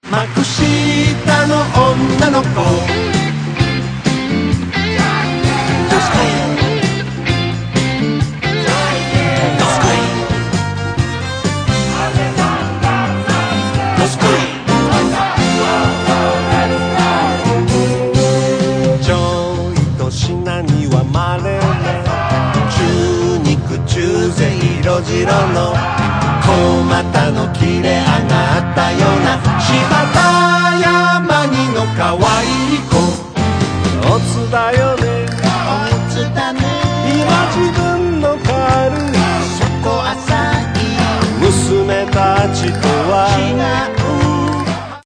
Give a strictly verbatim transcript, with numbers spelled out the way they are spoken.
幕下の女の子どすこいどすこいどすこいちょいと品にはまれな中肉中背色白の小股の切れ上がったような柴田山にの可愛い子おつだよねおつだね今自分の軽いそこ浅い娘たちとは違う